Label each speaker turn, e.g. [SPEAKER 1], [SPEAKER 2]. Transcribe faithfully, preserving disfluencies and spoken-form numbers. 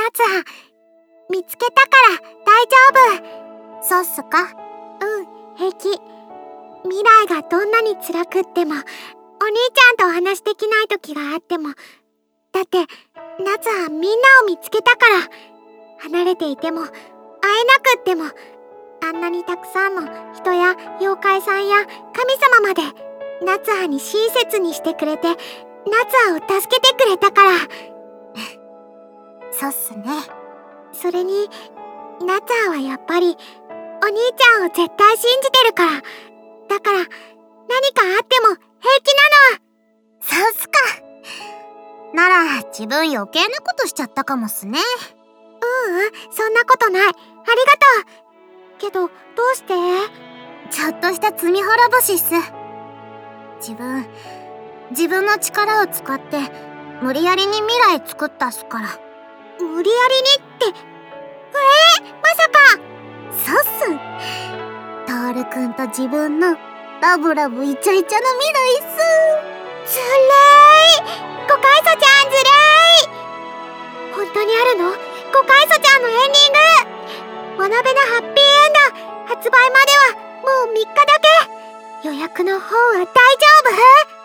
[SPEAKER 1] 夏葉、見つけたから大丈夫。
[SPEAKER 2] そうっすか？
[SPEAKER 1] うん、平気。未来がどんなに辛くっても、お兄ちゃんとお話できない時があっても、だって夏葉みんなを見つけたから。離れていても会えなくっても、あんなにたくさんの人や妖怪さんや神様まで夏葉に親切にしてくれて、夏葉を助けてくれたから。
[SPEAKER 2] そうっすね。
[SPEAKER 1] それに夏葉はやっぱりお兄ちゃんを絶対信じてるから。だから何かあっても平気なの。
[SPEAKER 2] そうっすか。なら自分余計なことしちゃったかもっすね。
[SPEAKER 1] ううん、そんなことない。ありがとう。けどどうして？
[SPEAKER 2] ちょっとした罪滅ぼしっす。自分自分の力を使って無理やりに未来作ったっすから。
[SPEAKER 1] 無理やりにって、えー、まさか。
[SPEAKER 2] そうっす。トールくんと自分のラブラブイチャイチャの未来っす。
[SPEAKER 1] ずるーい。ゴカイソちゃんずるーい。本当にあるの？ゴカイソちゃんのエンディング。学べなハッピーエンド発売まではもうみっかだけ。予約の方は大丈夫？